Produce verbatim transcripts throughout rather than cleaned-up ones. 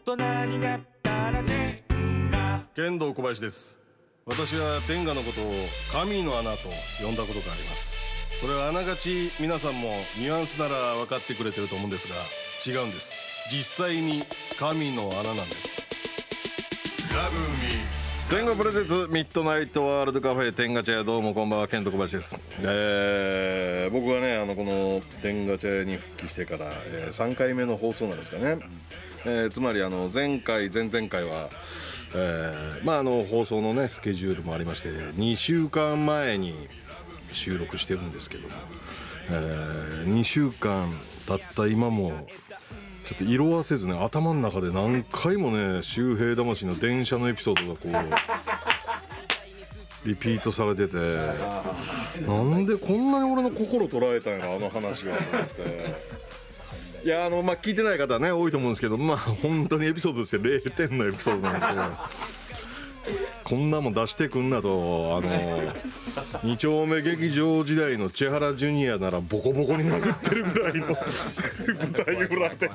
人になったら天下。 剣道小林です。私は天下のことを神の穴と呼んだことがあります。それはあながち皆さんもニュアンスなら分かってくれてると思うんですが、違うんです。実際に神の穴なんです。ラブミ天下プレゼンツミッドナイトワールドカフェ天下茶屋、どうもこんばんは、剣道小林です。えー、僕はね、あのこの天下茶屋に復帰してから、えー、さんかいめの放送なんですかね。えー、つまりあの前回前々回は、えー、まああの放送のねスケジュールもありまして、にしゅうかんまえに収録してるんですけども、えー、にしゅうかん経った今もちょっと色褪せずね、頭の中で何回もね、周平魂の電車のエピソードがこうリピートされてて、なんでこんなに俺の心捉えたんやろあの話がと思って。いや、あのまあ聞いてない方はね多いと思うんですけど、まあ本当にエピソードとしてれいてんのエピソードなんですけど、こんなもん出してくんなと。あのに丁目劇場時代の千原ジュニアならボコボコに殴ってるぐらいの舞台裏で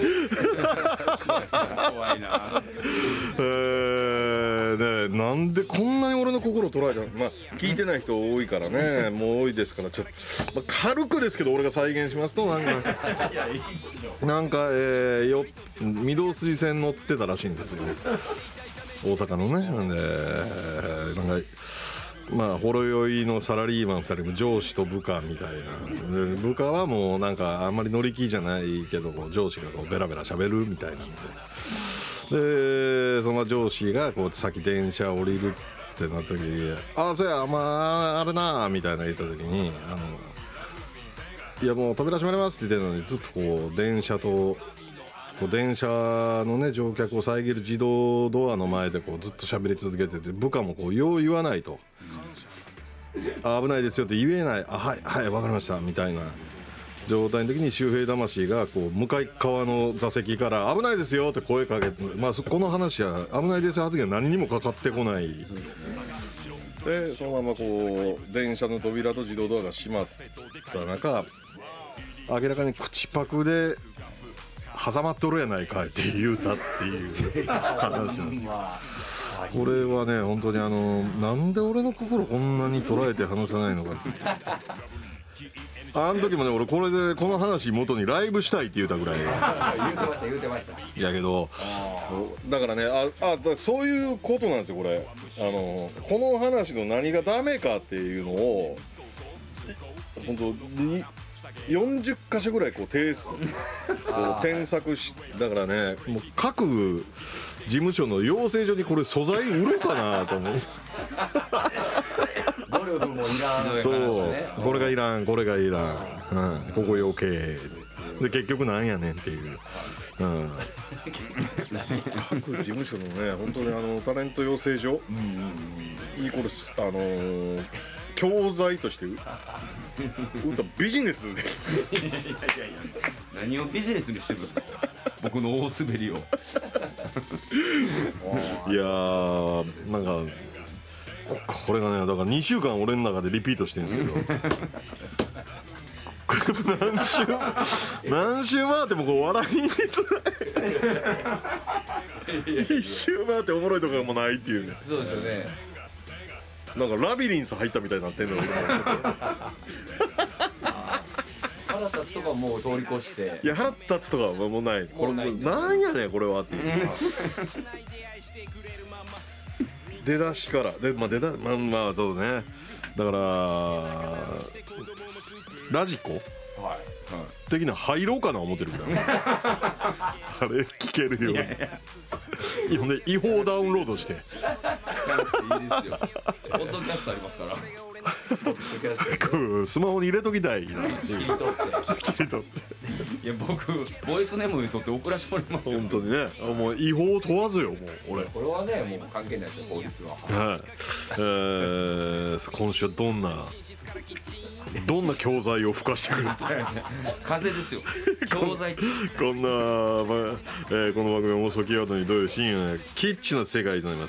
怖いな。 えーね、なんでこんなに俺の心を捉えたの。まあ聞いてない人多いからね、もう多いですから、ちょっと、まあ、軽くですけど俺が再現しますと、なんかなんか、えー、よ御堂筋線乗ってたらしいんですよ、大阪のね。なんでなんかまあほろ酔いのサラリーマンふたりも上司と部下みたいな。で部下はもうなんかあんまり乗り気じゃないけど、上司がこうベラベラ喋るみたいなんで、でその上司がこう先電車降りるってなった時に、ああそうや、まああれなみたいな言った時に、あのいやもう扉閉まりますって言ってるのに、ずっとこう電車とこう電車のね乗客を遮る自動ドアの前でこうずっと喋り続けてて、部下もこうよう言わないと、あ危ないですよって言えない、あはいはい分かりましたみたいな状態の時に、周平魂がこう向かい側の座席から危ないですよって声かけて、まあこの話は危ないですよ発言は何にもかかってこないで、そのままこう電車の扉と自動ドアが閉まった中、明らかに口パクで挟まっとるやないかいって言うたっていう話なんですよ。これはね本当にあのなんで俺の心こんなに捉えて話さないのかってあの時もね、俺これでこの話元にライブしたいって言うたぐらい言うてました言うてました。 やけど、だからね、ああだそういうことなんですよこれ。あのこの話の何がダメかっていうのを本当によんじゅっかしょぐらいこう提出こう添削し、だからね、もう各事務所の養成所にこれ素材売ろうかなと思う努力もいらん。 そう、これがいらんこれがいらん、うん、ここ余計で結局なんやねんっていう、うん、各事務所のね本当にあのタレント養成所にこれあのー、教材としてビジネスでいやいやいや何をビジネスにしてるんですか僕の大滑りを。 いやーなんかこれがね、だからにしゅうかん俺の中でリピートしてるんですけど何週何週回ってもこう笑いにつらい一周回っておもろいところもないっていうね。 そうですよね。 なんかラビリンス入ったみたいになってんの腹立つとかもう通り越して、 いや腹立つとかはもうない。これなんやねんこれはっていう出だしからで、まあ、出だまあまあそうね、だからラジコ、はいはい、的には入ろうかな思ってるからあれ聞けるように。いやいや違法ダウンロードしていいですよ。 ポッドキャストありますからスマホに入れときたいなっていう。 切り取って切り取っていや僕ボイスネームにとって送らせてもらいますよ。 本当にね、もう違法問わずよもう俺。 これはねもう関係ないですよ法律は。 はい、えー、今週はどんなどんな教材を吹かしてくるんですか。 風ですよ教材。 こんな、まあえー、この番組は妄想キーワードにどういう深夜のキッチンの世界になります。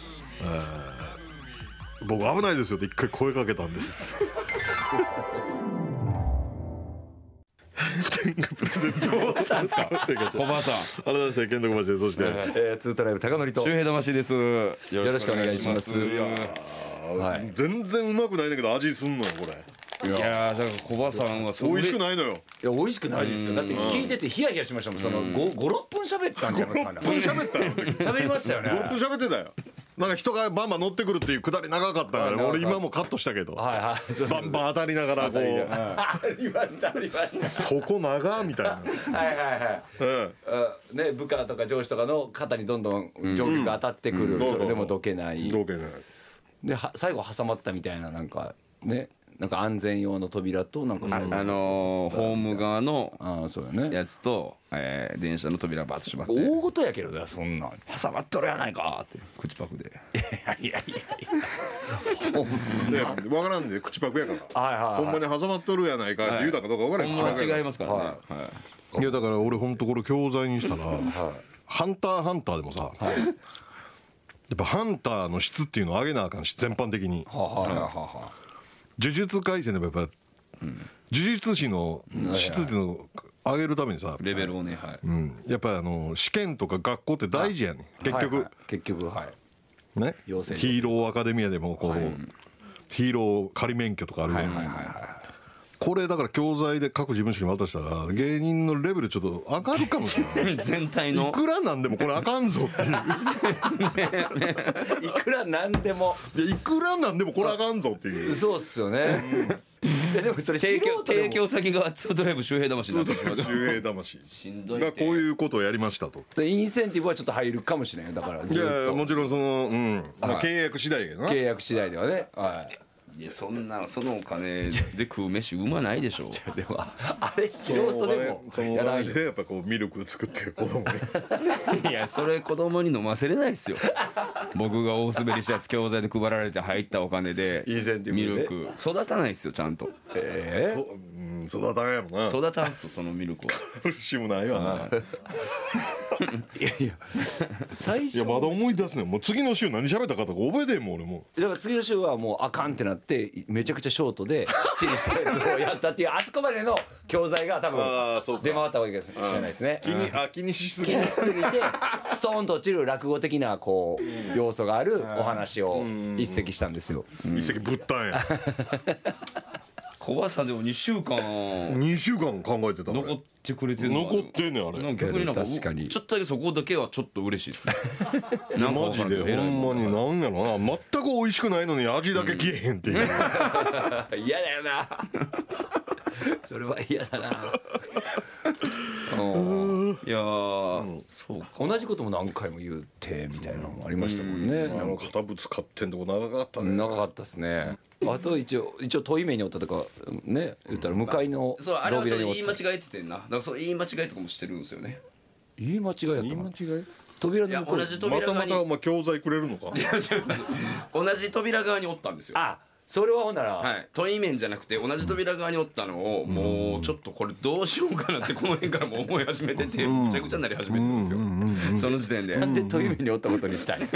僕危ないですよって一回声かけたんです天狗プレゼントどうしたんですか小葉さん。 改めましてケント小林です。そして、 えー、ツートライブ高則と周平魂です。よろしくお願いしますいやー、全然うまくないんだけど味すんのよこれ。 いやーだから小葉さんはそれ美味しくないのよ。 いや美味しくないですよ。だって聞いててヒヤヒヤしましたもん。そのご、ろっぷん喋ったんじゃないですかね。 ごろっぷん喋ったよ。 喋りましたよね。 ごろっぷん喋ってたよ。なんか人がバンバン乗ってくるっていうくだり長かったから、ね、俺今もカットしたけど、 はいはい、 バンバン当たりながらこうありましたありました。 そこ長みたいな。 はいはいはい、 うんね、部下とか上司とかの肩にどんどん乗客が当たってくる、うん、それでもどけないどけないでは最後挟まったみたいな、なんかね、なんか安全用の扉となんか最後、 あのー、ホーム側のあそうよねやつと、えー、電車の扉バッと閉まって大事やけどな、そんなん挟まっとるやないかって口パクでいやいやいやね、分からんで口パクやから、 はいはいはい、 ほんまに挟まっとるやないかって言うたかどうか分からん、 ほんま口パクやから違いますからね、はいはい、いやだから俺ほんとこれ教材にしたら、はい、ハンターハンターでもさ、はい、やっぱハンターの質っていうのを上げなあかんし、全般的に、はあはあはあはあ、呪術廻戦でもやっぱ、うん、呪術師の質っていうのを上げるためにさ、 レベルをね、はい、 うん、やっぱりあの試験とか学校って大事やねん、結局、 はいはい、結局はいね、ヒーローアカデミアでもこう、はい、ヒーロー仮免許とかあるように、はいはいはいはい、これだから教材で各事務所に渡したら芸人のレベルちょっと上がるかもしれない全体のいくらなんでもこれあかんぞっていういくらなんでもいやいくらなんでもこれあかんぞっていう。 そうっすよね、うん、でもそれ提供提供先がツートライブ周平魂になってしまう。 周平魂しんどいがこういうことをやりましたと。 でインセンティブはちょっと入るかもしれない。だからずっといやもちろんその、うんまあ、 はい、 契約次第やけどな。 契約次第ではね、はい、 いやそんなそのお金で食う飯うまないでしょでもあれ素人でもそのお金でやっぱこうミルク作ってる子供いやそれ子供に飲ませれないですよ僕が大滑りしたやつ教材で配られて入ったお金でインセンティブでミルク育たないですよちゃんと。 えー、そうん育たんやろな。 育たんすよそのミルクは。 カルシウムないわな。 いやいや最初いやまだ思い出すねん。もう次の週何喋ったかとか覚えてんもん俺も。 だから次の週はもうあかんってなってめちゃくちゃショートできっちりしたやつをやったっていうあそこまでの教材が多分出回ったわけかもしれないですね。 気にあ気にしすぎ気にしすぎてストーンと落ちる落語的なこう要素があるお話を一席したんですよ。 一席ぶったんや。 小葉さんでもにしゅうかんにしゅうかん考えてた。 残ってくれてるの残ってんねんあれ。 逆になんか確かにちょっとだけそこだけはちょっと嬉しいですねマジでほんまになんやろな、全く美味しくないのに味だけ消えへんっていう、うん、 嫌だよなそれは嫌だないやー、うん、そうか同じことも何回も言うてみたいなのもありましたもんね。 あの堅物買ってんとこ長かったね。 長かったですね。あと一応一応遠い目におったとかね言ったら向かいのそうあれはちょっと言い間違えててんな。だからその言い間違いとかもしてるんですよね。 言い間違いやったの。 言い間違い。 扉の向こう同じ扉側にまたまたお前教材くれるのか。 いや違う同じ扉側におったんですよ。 あそれはほんなら、 はい、問い面じゃなくて同じ扉側におったのを、うん、もうちょっとこれどうしようかなってこの辺からも思い始めてて、うん、むちゃくちゃになり始めてるんですよ、うん、その時点でなんで問い面におったことにしたい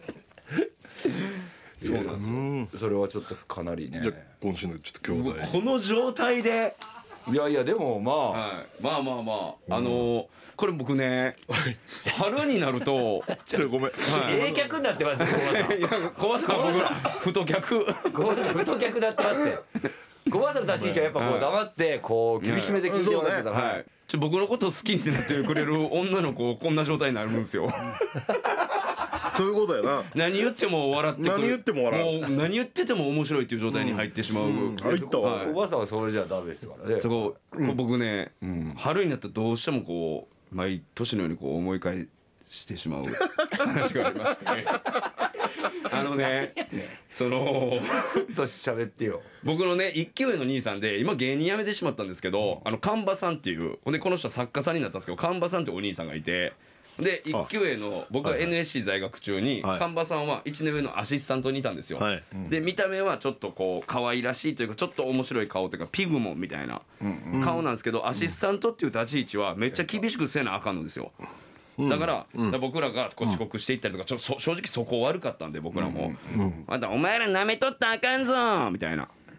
そうなんですよ、うん、 それはちょっとかなりね。 じゃ今週のちょっと教材この状態でいやいやでもまあ、 はい、まあまあまあ、うん、あのー、これ僕ね春になるとごめん、 はい、ええ客になってますね小葉さん。小葉さん僕ら太客太客になってますって小葉さんの立ち位置はやっぱこう黙ってこう厳しめで聞いてもらってたら、 はいはい、ちょ僕のこと好きになってくれる女の子こんな状態になるんですよそういうことやな。 何言っても笑ってくる。 何言っても笑う。 もう何言ってても面白いっていう状態に入ってしまう、うんうん、 入ったわ、 はい、おばあさんはそれじゃダメですからね。 そこ、うん、僕ね、うん、春になったらどうしてもこう毎年のようにこう思い返してしまう話がありましてあのねそのスッと喋ってよ。 僕のね一級上の兄さんで今芸人辞めてしまったんですけど、あの神場さんっていうほんでこの人は作家さんになったんですけど神場さんってお兄さんがいて、で一級上の僕が エヌエスシー 在学中に神場さんはいちねん上のアシスタントにいたんですよ、はい、で見た目はちょっとこう可愛らしいというかちょっと面白い顔というかピグモンみたいな顔なんですけど、アシスタントっていう立ち位置はめっちゃ厳しくせなあかんのですよ。だから、うん、僕らがこう遅刻していったりとかちょっと正直そこ悪かったんで僕らも、うんうん、あんたお前ら舐めとったらあかんぞみたいな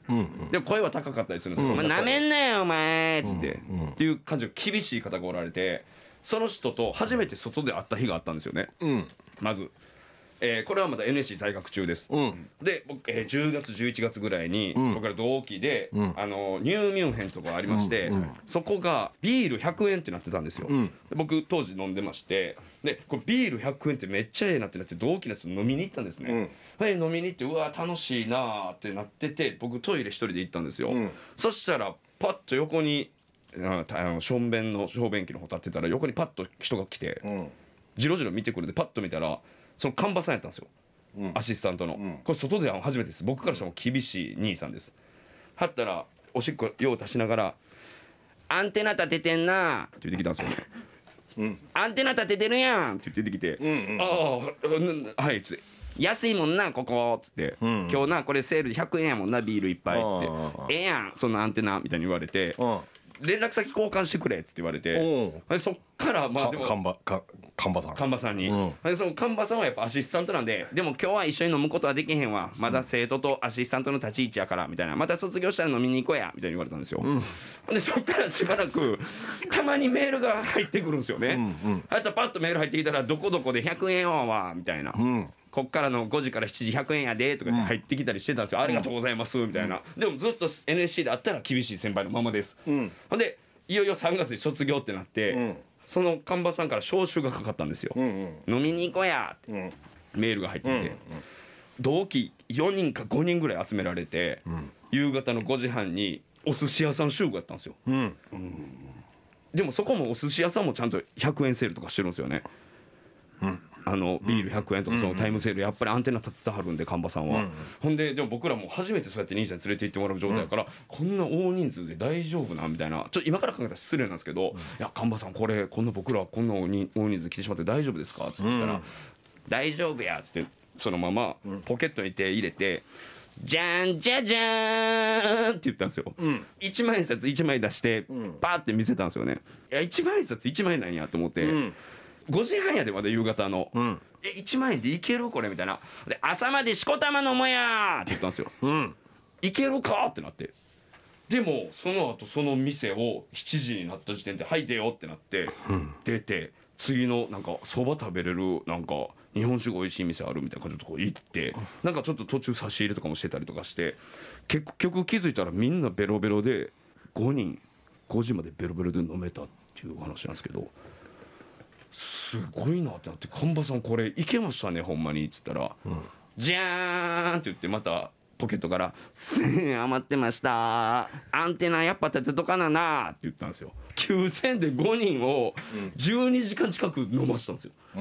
うんうん、 でも声は高かったりするんですよ、うん、お前なめんなよお前っつって、うんうん、っていう感じの厳しい方がおられて、その人と初めて外で会った日があったんですよね、うん、まず、えー、これはまだ エヌエスシー 在学中です、うん、で僕、えー、じゅうがつじゅういちがつぐらいに、うん、僕ら同期で、うん、あのニューミュンヘンとかありまして、うんうん、そこがビールひゃくえんってなってたんですよ、うん、僕当時飲んでまして、でこれビールひゃくえんってめっちゃええなってなって同期のやつ飲みに行ったんですね、うん、はい飲みに行ってうわ楽しいなーってなってて、僕トイレ一人で行ったんですよ、うん、そしたらパッと横にあの小便の小便器の方立ってたら横にパッと人が来て、うん、じろじろ見てくれてパッと見たらその看板さんやったんですよ、うん、アシスタントの、うん、これ外では初めてです。僕からしても厳しい兄さんです。はったらおしっこ用を足しながらアンテナ立ててんなって言ってきたんですよね、うん、アンテナ立ててるやんって言ってきて、うんうん、ああはいつって安いもんなここっつって、うん、今日なこれセールでひゃくえんやもんなビールいっぱいっつってええやんそのアンテナみたいに言われて、連絡先交換してくれって言われて、そっからまあでも看板か看板さん看板さんに、うん、でその看板さんはやっぱアシスタントなんで、でも今日は一緒に飲むことはできへんわ、まだ生徒とアシスタントの立ち位置やからみたいな、また卒業したら飲みに行こうやみたいに言われたんですよ、うん、でそっからしばらくたまにメールが入ってくるんですよね、うんうん、あとパッとメール入ってきたらどこどこでひゃくえんやわみたいな、うん、こっからのごじからしちじひゃくえんやでとか入ってきたりしてたんですよ、うん、ありがとうございますみたいな、うん、でもずっと エヌエスシー であったら厳しい先輩のままです、うん、ほんでいよいよさんがつに卒業ってなって、うん、その看板さんから招集がかかったんですよ、うんうん、飲みに行こうやって、うん、メールが入ってきて、うんうん、同期よにんかごにんぐらい集められて、うん、夕方のごじはんにお寿司屋さん集合やったんですよ、うんうん、でもそこもお寿司屋さんもちゃんとひゃくえんセールとかしてるんですよね、うん、あのビールひゃくえんとかそのタイムセールやっぱりアンテナ立ててはるんで看板さんは、うん、ほんででも僕らも初めてそうやって兄さんに連れて行ってもらう状態だから、うん、こんな大人数で大丈夫なみたいな、ちょっと今から考えたら失礼なんですけど、うん、いや看板さんこれこんな僕らこんな大人数で来てしまって大丈夫ですかって言ったら、うん、大丈夫やっつってそのままポケットに手入れて、うん、じゃーんじゃじゃーんって言ったんですよ、うん、いちまん円札いちまい出してパーって見せたんですよね。いやいちまん円札いちまいなんやと思って、うん、ごじはんやでまだ夕方の、うん、えいちまん円でいけるこれみたいなで、朝までしこたま飲もやって言ったんですよ、うん、いけるかってなって、でもその後その店をしちじになった時点ではい出ようってなって、うん、出て次のなんかそば食べれるなんか日本酒が美味しい店あるみたいな感じのとこ行って、なんかちょっと途中差し入れとかもしてたりとかして、結局気づいたらみんなベロベロでごにんごじまでベロベロで飲めたっていう話なんですけど、すごいなってなって、看板さんこれいけましたねほんまにっつったら、うん、じゃーんって言ってまたポケットからせんえん余ってましたアンテナやっぱ立てとかななって言ったんですよ。きゅうせんえんでごにんをじゅうにじかん近く飲ましたんですよ、うん、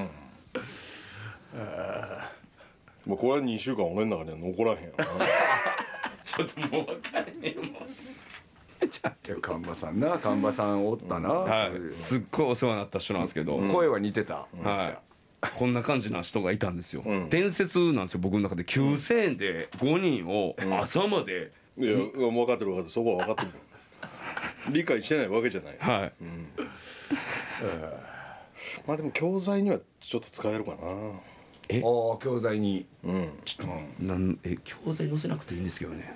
もうこれはにしゅうかん俺の中には残らへんやろなちょっともう分かんねえもんちゃって看板さんな看板さんおったな、うんはい、すっごいお世話になった人なんですけど、 うん、声は似てた、 うん、はいこんな感じな人がいたんですよ、うん、伝説なんですよ僕の中で。きゅうせんえんでごにんを朝まで、 うん、いや分かってる分かってる、そこは分かってる理解してないわけじゃない、はい、うん、まあでも教材にはちょっと使えるかな。 えああ教材に、 うん、ちょっと、うん、なんえ教材載せなくていいんですけどね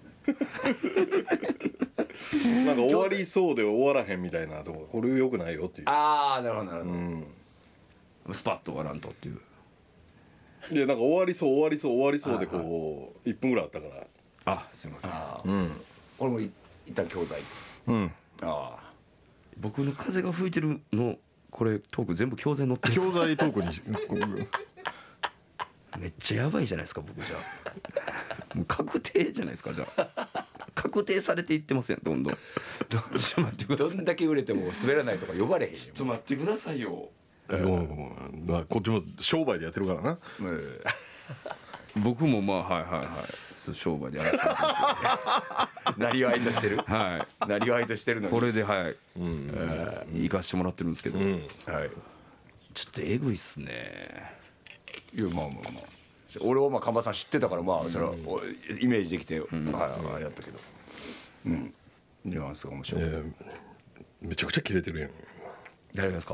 なんか終わりそうで終わらへんみたいなとこ、これ良くないよっていう。 ああなるほどなるほど、うん、 スパッと終わらんとっていう。 いやなんか終わりそう終わりそう終わりそうでこういっぷんぐらいあったから。 あすいません。 うん、俺もい一旦教材。うん。ああ僕の風が吹いてるのこれトーク全部教材載ってる。 教材トークにめっちゃやばいじゃないですか僕じゃあ。もう確定じゃないですかじゃあ。確定されていってますやんどんどん。ちょっと待ってください。 どんだけ売れても滑らないとか呼ばれへんよ。 ちょっと待ってくださいよ。 えー、こっちも商売でやってるからな、えー、僕もまあはいはいはい商売でやってるなりわいとしてるはいなりわいとしてるのにこれではい、うん、えー、行かしてもらってるんですけど、うん、はい、ちょっとえぐいっすね。 いやまあまあまあ俺はまあ看板さん知ってたからまあそれはイメージできて、うん、はいはい、やったけど、うん、ニュアンスが面白い、えー、 めちゃくちゃキレてるやん。 誰ですか。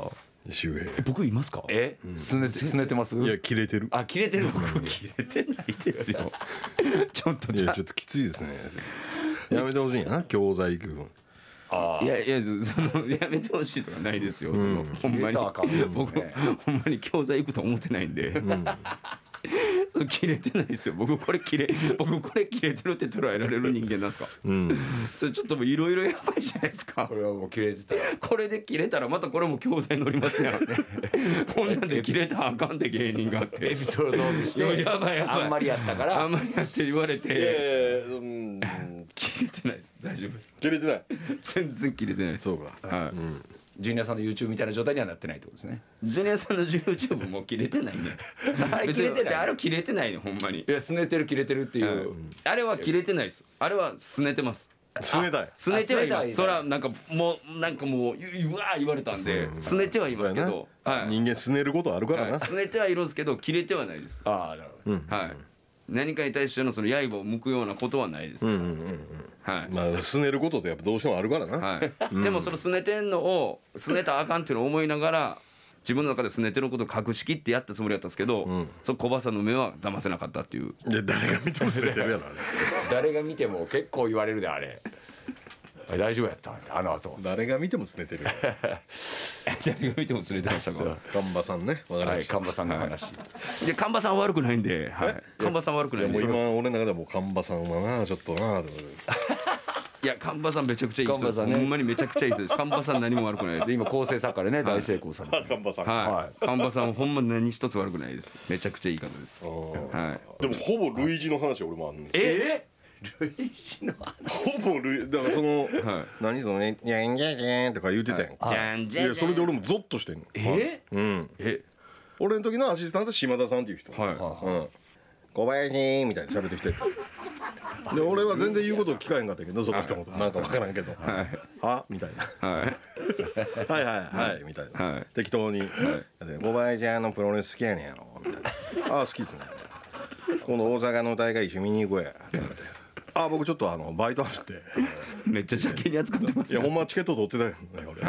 周平僕いますか？ えすねてすねてます？ いや切れてる。 あ切れてるんですか？ 切れてないですよちょっといやちょっときついですね。やめてほしいんやな教材行く分。 あいやいやそのやめてほしいとかないですよ、そのほんまに切れたらあかんですね僕ほんまに教材行くと思ってないんで、それ切れてないですよ。僕これ切れ僕これ切れてるって捉えられる人間なんですか？ うんそれちょっといろいろやばいじゃないですか。 これはもう切れてたらこれで切れたらまたこれも教材乗りますやんこんなんで切れたらあかんで芸人がってエピソードを見してやばいやばいあんまりやったからあんまりやって言われていやいやうん切れてないです。大丈夫です。 切れてない。 全然切れてないです。 そうか。 はい、 ジュニアさんの YouTube みたいな状態にはなってないってことですね。 ジュニアさんの YouTube もう切れてないねあれ切れてない別にあれ切れてないねほんまに。 いやすねてる切れてるっていう、 うんあれは切れてないです。あれはすねてます。 すねたい。 すねてはいまあすねたいす。それはなんかもうなんかもううわー言われたんで、すねてはいますけど、はい人間すねることあるからな。 はいすねてはいるんですけど切れてはないです。 ああなるほど、 はい。何かに対してのその刃を向くようなことはないです。 うんうんうんはい。 まあすねることってやっぱどうしてもあるからな。 はい。でもそのすねてんのをすねたらあかんっていうのを思いながら自分の中ですねてることを隠しきってやったつもりだったんですけど、その小バさんの目は騙せなかったっていう。 いや誰が見てもすねてるやろあれ。 誰が見ても結構言われるであれあれ大丈夫やったあの後誰が見てもすねてるや誰が見てもすねてましたか。 ろ。神場さんねわかりました。 はい神場さんの話、 で神場さんは悪くないんで、はい。神場さんは悪くないんでもうす。 今俺の中ではもう神場さんはなちょっとなでもいや神場さんめちゃくちゃいい人です。 神場さんねほんまにめちゃくちゃいい人です。神場さん何も悪くないですで。今構成作家でね大成功されて、 神場さん。 はい。神場さんほんま何一つ悪くないです。めちゃくちゃいい方です。はい。 でもほぼ類似の話俺もあんねん。 え類似のほぼ類だからそのはい何そのねにゃんにゃんにゃんとか言うてたやんか。 じゃんじゃんじゃん。 いやそれで俺もゾッとしてんの。 えうん。 え俺の時のアシスタント島田さんっていう人。 はい。 うん。小林みたいに喋ってきて。で俺は全然言うこと聞かへんかったけどその人のことなんか分からんけど。 はいはみたいな。 はい。 はいはいはいみたいな、 はい適当に「小林ちゃんのプロレス好きやねんやろ」みたいな「ああ好きっすね」今度大阪の大会一緒見に行こうや」って言われて「ああ僕ちょっとあのバイトあるって」 めっちゃ邪気に扱ってますよ。 いやほんまチケット取ってたよね俺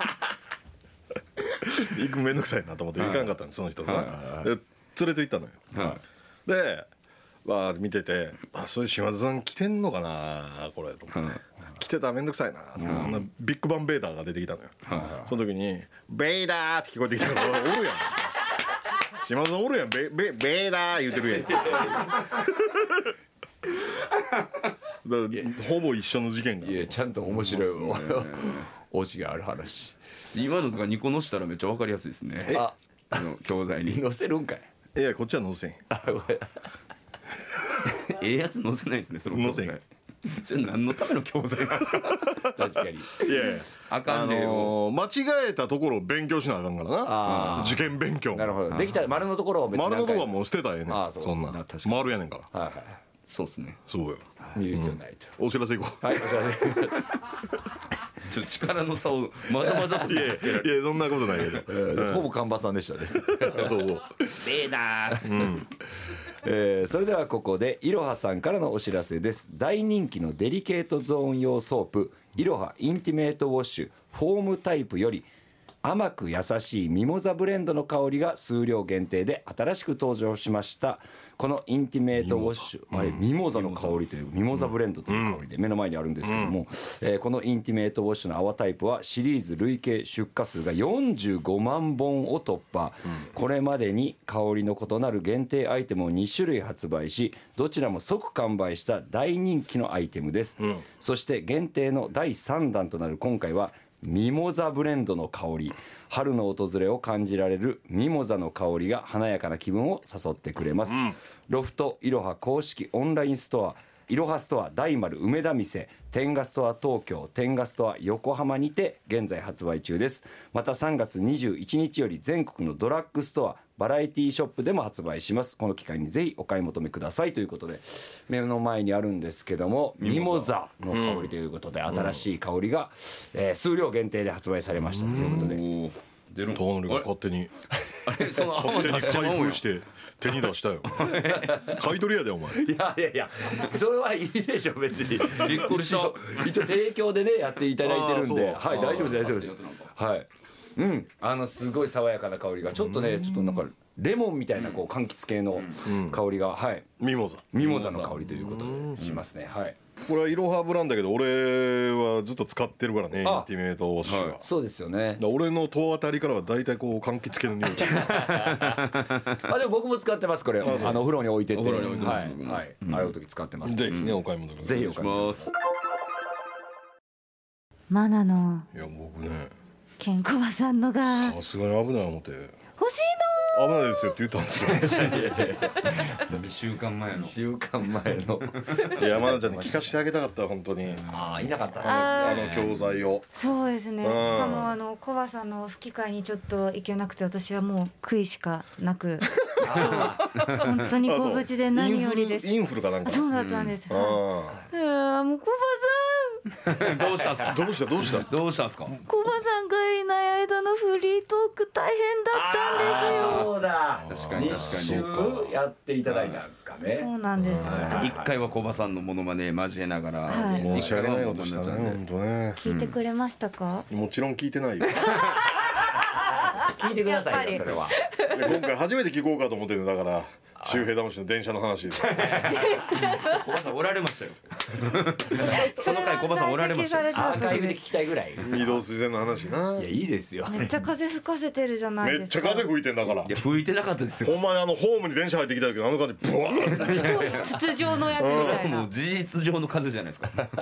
行くめんどくさいなと思って行かんかったんですその人がなで連れて行ったのよはでわあ見ててあそういう島津さん来てんのかなこれと思って、来てたらめんどくさいな、うん、あんなビッグバンベーダーが出てきたのよ、はい、その時に「ベイダー」って聞こえてきたからおるやん島津さんおるやんベベベイダー言うてるやんだほぼ一緒の事件がいやちゃんと面白いオチがある話今のとかニコのしたらめっちゃ分かりやすいですね。 ああの教材に載せるんかいいやこっちは載せんあごめんええやつ載せないですねその教材載。 それ何のための教材なんですか。 確かにいやいやあかんねあよ。 のー、間違えたところを勉強しなあかんからなあ受験勉強なるほどできた丸のところを別に丸のとこはうもう捨てたらええねんああそうそんな確かに丸やねんからはいはそうですね。 そうよい見る必要ないと、 お知らせいこうはいお知らせちょっと力の差をまざまざといやいやいやそんなことないけどほぼ看板さんでしたねそうそうベーダー。 えーそれではここでいろはさんからのお知らせです。大人気のデリケートゾーン用ソープいろはインティメートウォッシュフォームタイプより甘く優しいミモザブレンドの香りが数量限定で新しく登場しました。このインティメートウォッシュ、はい、ミモザの香りというミモザブレンドという香りで目の前にあるんですけども、えーこのインティメートウォッシュの泡タイプはシリーズ累計出荷数がよんじゅうごまんぼんを突破、これまでに香りの異なる限定アイテムをにしゅるい発売しどちらも即完売した大人気のアイテムです、そして限定のだいさんだんとなる今回はミモザブレンドの香り春の訪れを感じられるミモザの香りが華やかな気分を誘ってくれます、うん、ロフトいろは公式オンラインストアいろはストア大丸梅田店天下ストア東京天下ストア横浜にて現在発売中です。またさんがつにじゅういちにちより全国のドラッグストアバラエティショップでも発売します。この機会にぜひお買い求めくださいということで目の前にあるんですけどもミモザの香りということで、うん、新しい香りが、えー、数量限定で発売されましたということで、うん出るのトーノリが勝手にあれその勝手に開封して手に出したよ買い取りやでお前いやいやいやそれはいいでしょ別にびっくりした一応提供でねやっていただいてるんであはい大丈夫です大丈夫ですはいうんあのすごい爽やかな香りがちょっとねちょっとなんかレモンみたいなこう柑橘系の香りがはいミモザミモザの香りということでしますねはいこれはイロハブランだけど俺はずっと使ってるからねインあティメートウォッシュは、 はいそうですよねだ俺の戸当たりからは大体こう柑橘系の匂いあでも僕も使ってますこれあのお風呂に置いててお風呂に置いてますはい僕もはい洗う時使ってますぜひねお買い物くださいぜひお買い物ますマナのいや僕ねケンコバさんのがさすがに危ない思って欲しい危ないですよって言ったんですよにしゅうかんまえのにしゅうかんまえのいやまなちゃんに聞かせてあげたかった本当にああいなかったああの教材をそうですね。しうんかもあのコバさんの吹き替えにちょっと行けなくて私はもう悔いしかなく今日本当にご無事で何よりです。 インフルインフルかなんかあそうだったんです。はいあいやーもうコバどうしたんすかあどうしたどうしたどうしたんすかさんコバさんがいない間のフリートーク大変だったんですよ。 そうだ確かに一周やっていただいたんですかねそうなんです。 一回は小葉さんのモノマネ交えながら、 はい申し訳ないことしたね本当ね聞いてくれましたか？ もちろん聞いてないよ聞いてくださいよやっそれはで今回初めて聞こうかと思ってるんだから周平魂の電車の話で小葉さんおられましたよその回小葉さんおられましたよアーカイブで聞きたいぐらい御堂筋線の話ないやいいですよめっちゃ風吹かせてるじゃないめっちゃですか。 風吹いてんだからいや吹いてなかったですよほんまにあのホームに電車入ってきた時あの感じブワーッ太い筒状のやつみたいな。 もう事実上の風じゃないですかあ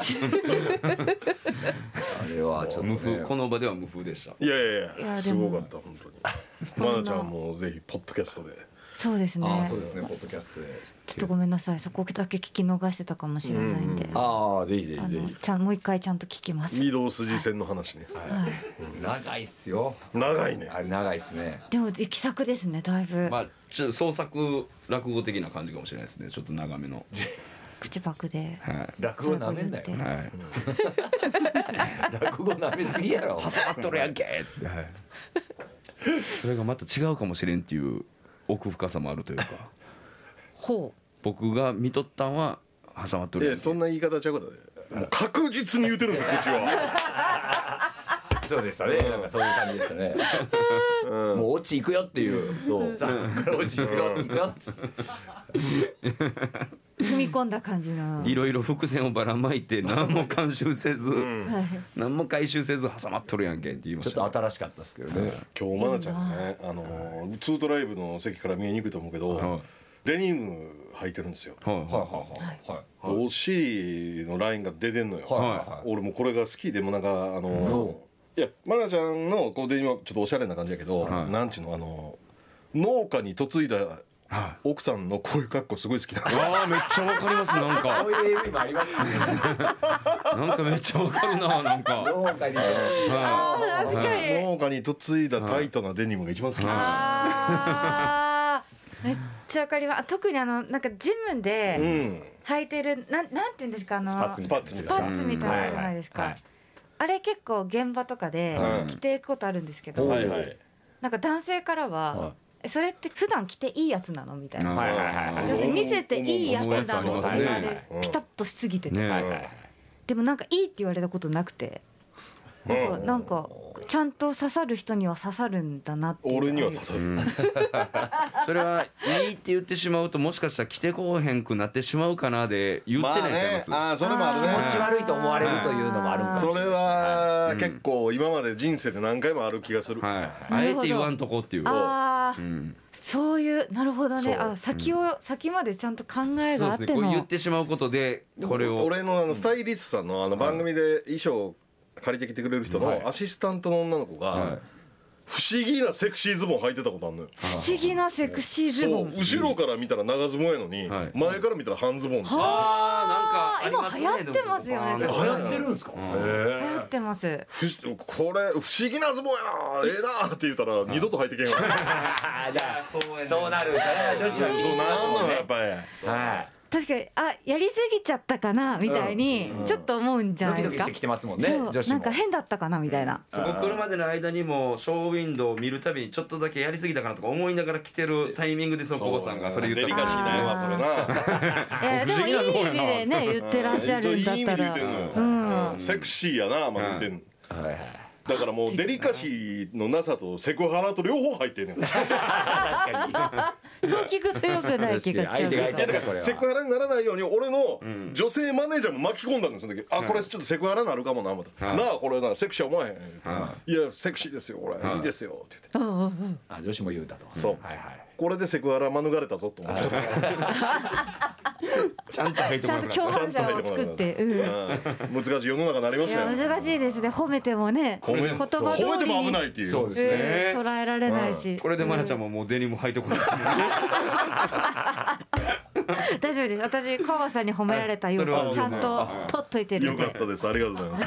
れはちょっと無風ねこの場では無風でしたいやいやいいややでもすごかった本当にまなちゃんもぜひポッドキャストでそうですね。 ああそうですねポッドキャストでちょっとごめんなさいそこだけ聞き逃してたかもしれないんで。 ああぜひぜあひぜひのちゃんもう一回ちゃんと聞きます。 御堂筋線の話ね長いっすよ長いねあれ長いっすねでも気さくですねだいぶ、 まあちょっと創作落語的な感じかもしれないですねちょっと長めの口パクでは落語なめんなよ最後い、はい、 落語なめすぎやろ挟まっとるやんけって、はい、それがまた違うかもしれんっていう奥深さもあるというかほ僕が見とったんは挟まっとるやんけいやそんな言い方ちゃうことでもう確実に言うてるんですよ口はそうでしたねなんかそういう感じでしたねうんもう落ち行くよっていうそうさあここから落ち行くよ行くよっつってう踏み込んだ感じの、 いろいろ伏線をばらまいて何も監修せず、 んはい、 何も回収せず挟まっとるやんけって言いまちょっした、 と新しかったですけどね今日まなちゃんがねあのツートライブの席から見えにくいと思うけど、 はいデニム履いてるんですよはいはいはいはいお尻のラインが出てんのよ、 はいはい俺もこれが好きでもなんかあのいやまなちゃんのこうデニムはちょっとおしゃれな感じやけど、 はいなんちゅうのあの農家に嫁いだはい奥さんのこういう格好すごい好きなのあーめっちゃわかりますなんかそういう エーブイ もありますしねなんかめっちゃわかるななんか農家にはあ確かに、 農家に嫁いだタイトなデニムが一番好きなの、 あーめっちゃわかります特にあのなんかジムうでん履いてるなんなんていうんですかあのスパッツみたいなスパッツみスパッツみたいなのじゃないですか、 はいはいあれ結構現場とかではい着ていくことあるんですけど、 はいはいなんか男性からは、 はえそれって普段着ていいやつなのみたいな、 いはいはいはいはい要するに見せていいやつなのって言わ思うやつありれますねピタッとしすぎてて、 ねはいはいでもなんかいいって言われたことなくてなんかなんかちゃんと刺さる人には刺さるんだなっていう俺には刺さる、 それはいいって言ってしまうともしかしたら着てこうへんくなってしまうかなで言ってないちゃいます、 まあね、あーそれもあるあねー気持ち悪いと思われるというのもあるんかもしれそないれは結構今まで人生で何回もある気がする、 はい、あなるほどえて言わんとこっていうああ、 うんそういうなるほどねそうあ先を、先までちゃんと考えそうがあってのですねこう言ってしまうことでこれを俺のあのスタイリストさんのあの番組で衣装借りてきてくれる人のアシスタントの女の子はいが不思議なセクシーズボン履いてたことあるのよ。 不思議なセクシーズボンそう後ろから見たら長ズボンやのに、 はい前から見たら半ズボンであーなんかありますね今流行ってますよねでも流行ってるんですか流行ってますふしこれ不思議なズボンやなええなって言ったら二度と履いてけんわあじゃあそうやねそうなるそれは女子そうは気にしますなんなんやっもんねぱりはい確かにあやりすぎちゃったかなみたいにちょっと思うんじゃドないですかキドキしてきてますもんねそう女子もなんか変だったかなみたいなそこ来るまでの間にもショーウィンドウを見るたびにちょっとだけやりすぎたかなとか思いながら来てるタイミングでそのコバさんがそれ言ったデリカシーないわそれな。 いやでもいい意味でね言ってらっしゃるんだったらいい意味で言うてんのようんセクシーやなまだ言ってんの。 はいはいだだからもうデリカシーのなさとセクハラと両方入ってんねん確かそう聞くとよくない気がしちゃう相手が相手けどだからこれはセクハラにならないように俺の女性マネージャーも巻き込んだんですよ、あこれちょっとセクハラになるかもな思ったなあこれなセクシー思わへんいやセクシーですよこれいいですよって言ってあ女子も言うんだとそうはいはいこれでセクハラ免れたぞと思ってちゃんと入ってちゃんともらう共犯者を作ってうんうん難しい世の中になりまいしたよや難しいですね褒めてもね褒め言葉通り褒めても危にないっていうそうですねえー捉えられないしこれでマナちゃんももうデニム履いてこないですもんね大丈夫です私川さんに褒められた要それは素ちゃんと取っといてるよんでかったですありがとうございます、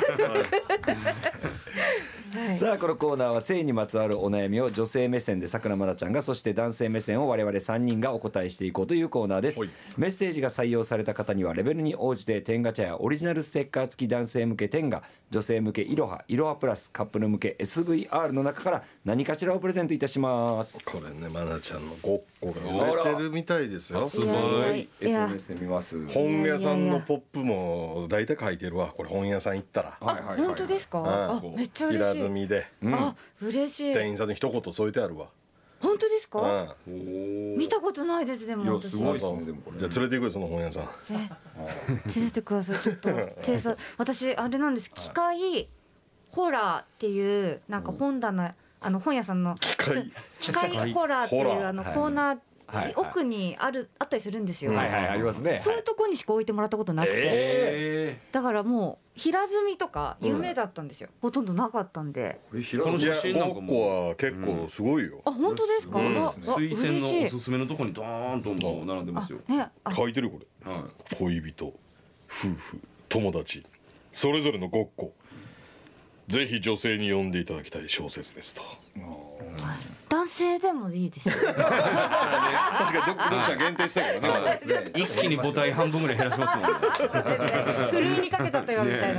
はい、 さあこのコーナーは性にまつわるお悩みを女性目線でさくらまなちゃんがそして男性目線を我々さんにんがお答えしていこうというコーナーです。 はいメッセージが採用された方にはレベルに応じて天ガチャやオリジナルステッカー付き男性向け天ガ女性向けいろはいろはプラスカップル向け エスブイアール の中から何かしらをプレゼントいたします。 これねマナちゃんのごっこが売れてるみたいですよすごいいエスエやヌエス で見ます。 本屋さんのポップも大体書いてるわこれ本屋さん行ったらはいはいはいはい本当ですかんあめっちゃ嬉平しい積みであ嬉しい店員さんに一言添えてあるわ本当ですかうん見たことないですでもいや私すごいっすねでもこれじゃあ連れて行くよその本屋さんね連れてくださいちょっと偵察私あれなんです機械ホラーっていうなんか本棚あの本屋さんの機械機械ホラーっていホラーうあのコーナーはいはい奥にあるあったりするんですよはいはいありますね。 そういうとこにしか置いてもらったことなくてえだからもう平積みとか夢だったんですよほとんどなかったんでこれ平このいや写真なんかもごっこは結構すごいよあ本当ですかうんああ推薦のお嬉しいすすめのとこにドーンともう並んでますよあねあ書いてるこれは恋人夫婦友達それぞれのごっこぜひ女性に読んでいただきたい小説ですと男性でもいいですよ確かに読読者限定したからねい一気に母体半分ぐらい減らしますもんねふるいにかけちゃったよみたいな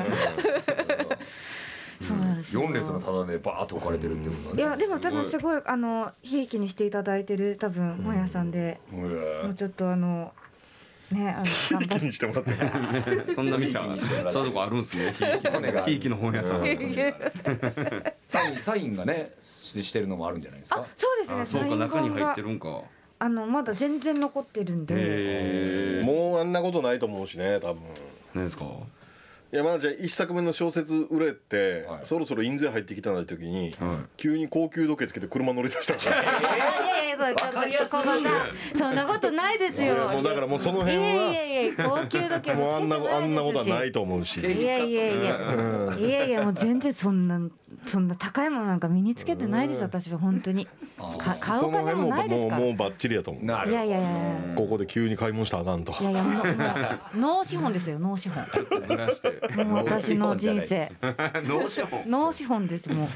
そうなんですよよん列の棚でバーッと置かれてるってことだね。 いやでも多分すごいあのひいきにしていただいてる多分本屋さんでうわもうちょっとあのねあの頑張っ気にしてもらってそんな店はそういうとこあるんですね骨がひいきの本屋さんてサインサインがねししてるのもあるんじゃないですあか。 そうですねあそうかサイン中に入っ本がてるんかあのまだ全然残ってるんでへもうあんなことないと思うしね多分何ですかいやまあじゃあ一作目の小説売れて、 はいそろそろ印税入ってきたな時に、 はい急に高級時計つけて車乗り出したからいやいやいやそうちょっとそこまたそんなことないですよもうだからもうその辺いやいはやいや高級時計ももうあんなつけてあんなことはないいと思うしですしいやいやいやいやいやもう全然そんなそんな高いものなんか身につけてないです私は本当にか買うお金もないですからもうもうバッチリやと思うなるいやいやいやいやここで急に買い物したらあかんといやいやもうもう脳資本ですよ脳資本ずらしてもう私の人生脳資本脳資本ですもう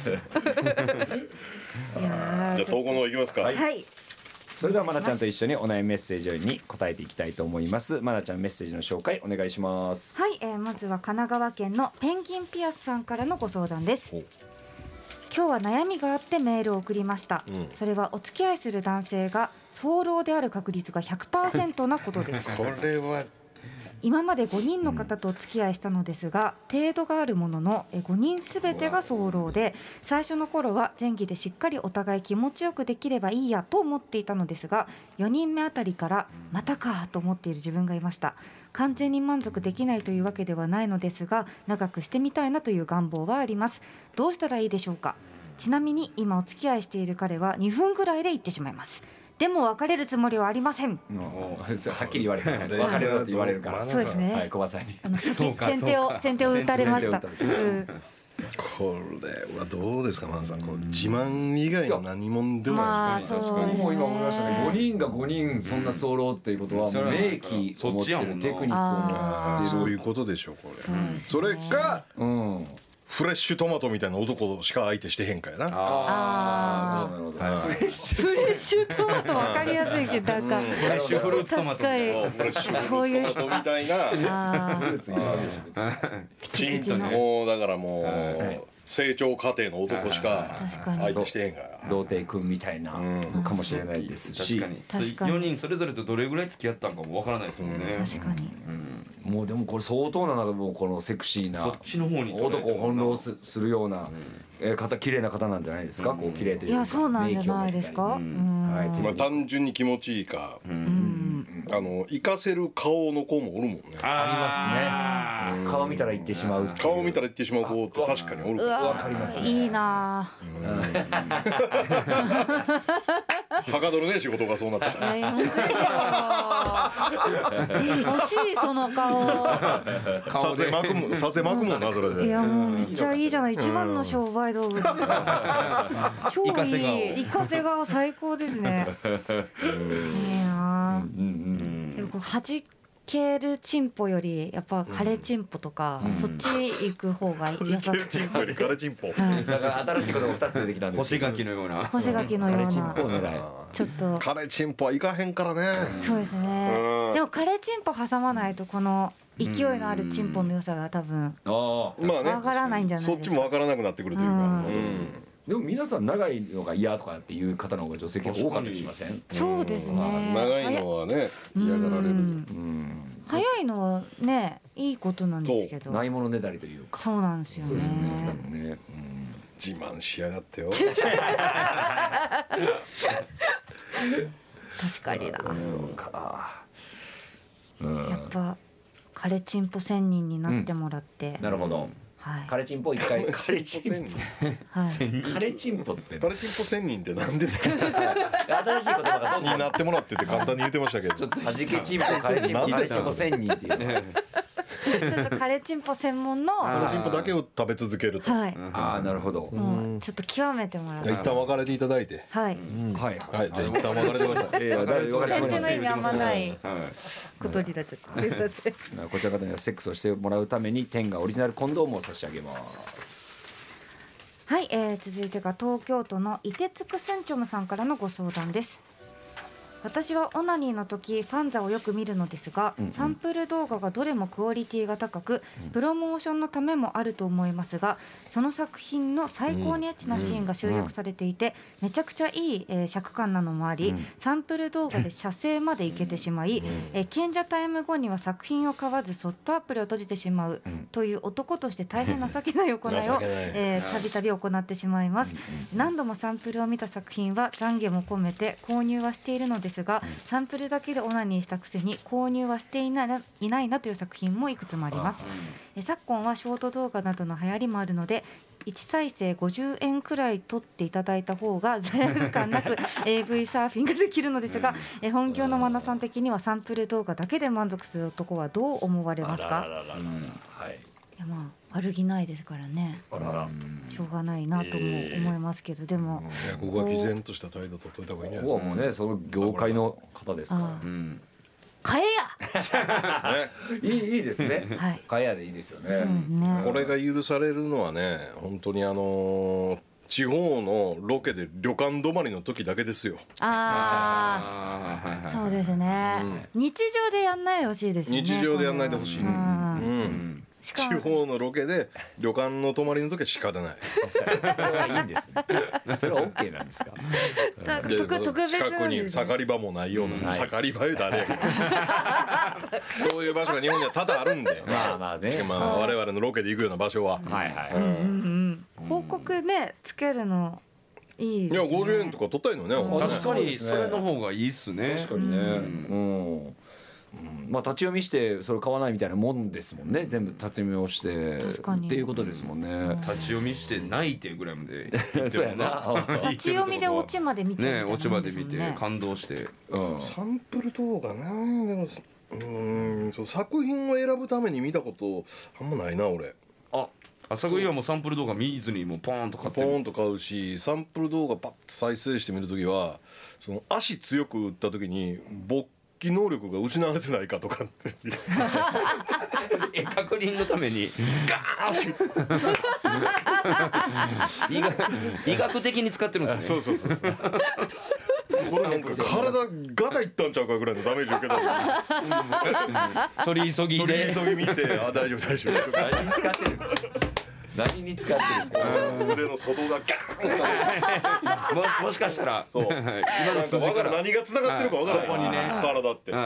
いやーじゃあ投稿の方行きますか、 はいそれではまなちゃんと一緒にお悩みメッセージに答えていきたいと思います。まなちゃんメッセージの紹介お願いします。 はい、えー、まずは神奈川県のペンギンピアスさんからのご相談です。 ほう今日は悩みがあってメールを送りました、 うんそれはお付き合いする男性が早漏である確率が ひゃくパーセント なことですこれは今までごにんの方とお付き合いしたのですが、程度があるもののごにんすべてが早漏で、最初の頃は前期でしっかりお互い気持ちよくできればいいやと思っていたのですが、よにんめあたりからまたかと思っている自分がいました。完全に満足できないというわけではないのですが、長くしてみたいなという願望はあります。どうしたらいいでしょうか。ちなみに今お付き合いしている彼はにふんぐらいで行ってしまいます。でも別れるつもりはありません。 はっきり言われるから別れろって言われるから。 そうですね、 はい、小葉さんにあのそうか先手を先手を打たれました。 先手を打ったんうんこれはどうですかマンさん、こう自慢以外の何もでもまあない、 そうですね。 もう今思いましたね。ごにんがごにんそんな早漏っていうことはもう名機を持ってるテクニックを持あーってる。 そういうことでしょうこれそうですねそれかうん。 フレッシュトマトみたいな男しか相手してへんかやなあなるほど。 はいフレッシフレッシュトマトわかりやすいけどなんかフレッシュフルーツトマト確かにフレッシュそういうトマトみたいなあーュ別にいるわけでしょ別にチンとねもうだからもう成長過程の男しか確かに相手してへんから童貞君みたいなのかもしれないですし、 確かに確かによにんそれぞれとどれぐらい付き合ったんかもわからないですもんね、 確かにうん、 もうでもこれ相当ななんかもうこのセクシーなそっちの方に男を翻弄すするようなえー方綺麗な方なんじゃないですか、こう綺麗というかいやそうなんじゃないですか。 名器を持ったりうんはいまあ単純に気持ちいいか、 うんあの活かせる顔の子もおるもんね。 ありますね。顔見たら言ってしまう。 顔見たら言ってしまう子って確かにおる。 うわわかりますねいいなはかどるね仕事がそうなったら。 いや本当ですよ欲しいその顔させまくもんさせまくもんなそれで。 いやもうめっちゃいいじゃない、一番の商売道具超いいイカセ顔イカセ顔最高ですねいいなでもこう弾けるチンポよりやっぱカレチンポとか、そっち行く方が良さそう。 チンポよりカレチンポ。 はいだから新しいことがふたつ出てきたんです星垣のような干し柿のようカレチンポをな狙い。 ちょっとカレチンポはいかへんからね。 そうですねうんでもカレチンポ挟まないとこの勢いのあるチンポの良さが多分ああ。 まあね。 わからないんじゃないそっちですか。 もわからなくなってくるというか。 うんうんでも皆さん長いのが嫌とかっていう方の方が女性結構多かったりしません？ そうですね長いのはね嫌がられる。 うんうん。 早いのはねいいことなんですけどないものねだりというか。 そうなんですよそうですよね。 ね多分ね。 自慢しやがってよ。 確かになうん。そうか。うん。 やっぱカレチンポ仙人になってもらって、 なるほど。 はいカレチンポ一回。カレチン千人はいポ。カレチンポって。 カレチンポ千人って何ですか。 新しい言葉がどんどんになってもらってって簡単に言ってましたけど。 はじけチンポカレチンポカレチンポ千人っていうの。 ちょっとカレチンポ専門のカレチンポだけを食べ続けると。 はいああなるほど。 もうちょっと極めてもらってじゃあ一旦別れていただいて。 はいはい。 はいじゃあ一旦別れてください。 いや誰分かり先手つもりません。 の意味あんまないはいことになっちゃってすいませんこちらの方にはセックスをしてもらうために天がオリジナルコンドームを差し上げます。 はい、えー、続いてが東京都のいてつくすんちょむさんからのご相談です。私はオナニーの時ファンザをよく見るのですが、 うんうんサンプル動画がどれもクオリティが高く、プロモーションのためもあると思いますが、その作品の最高にエッチなシーンが集約されていて、めちゃくちゃいい、えー尺感なのもあり、 うんサンプル動画で写生までいけてしまい、えー賢者タイム後には作品を買わずそっとアプリを閉じてしまううんという男として大変情けない行いを情けないえーたびたび行ってしまいます。何度もサンプルを見た作品は懺悔も込めて購入はしているのですが、サンプルだけでオナニーしたくせに購入はしていないないないなという作品もいくつもあります。えー昨今はショート動画などの流行りもあるので、いち再生ごじゅうえんくらい取っていただいた方が罪悪感なく エーブイ サーフィンができるのですが、えー本業のマナさん的にはサンプル動画だけで満足する男はどう思われますか？ はい。 いやまあ悪気ないですからね、 あらら。 しょうがないなとも思いますけど、でもいやここは毅然とした態度取っといた方がいいんじゃないここはもうねその業界の方ですから。 あーうん買えですか。ね。 いいいいですね。 やはいかやでいいですよそうでね。 すねこれが許されるのはね本当にあのー地方のロケで旅館泊まりの時だけですよ。 ああーはいはいあそうですね、日常でやんないでほしいですよね。 日常でやんないでほしい。 ううんん。地しかも方のロケで旅館の泊まりの時は仕方ない。 それはいいんですね。それはオッケーなんですか。 なんかで特特別近くになんですね盛り場もないような、 はい盛り場言うとあれやけどそういう場所が日本には多々あるんでまあまあねしかもまあ我々のロケで行くような場所は、 はいはい。 うんうん広告ねつけるのいいですね。 いやごじゅうえんとか取ったらいいのね、ほんまね確かにそれの方がいいっすね。 確かにね。うん。うんまあ立ち読みしてそれ買わないみたいなもんですもんね。全部立ち読みをして確かにっていうことですもんね。 立ち読みして泣いてぐらいまで言ってそうやもな。 な。 立ち読みでオチまで見ちゃうみたいなねオチまで見てもんすもんね感動して。 うん。 サンプル動画なでもうーんそう作品を選ぶために見たことあんまないな俺。 あ朝食いはもうサンプル動画見ずにもうポーンと買ってる。 ポーンと買うしサンプル動画パッと再生してみるときはその足強く打ったときに勃起能力が失われてないかとかってえ確認のためにガーッ医学医学的に使ってるんですね。 そうそうそうそうこれなんか体ガタいったんちゃうかぐらいのダメージ受けた取り急ぎ取りで。 急ぎ見てあ大丈夫大丈夫とか何に使ってるんですか。何に使ってるんですか。 腕の外がガーンとももしかしたらそうはい今のなんか筋か分からら何が繋がってるか分からないはいここにね体ってはい。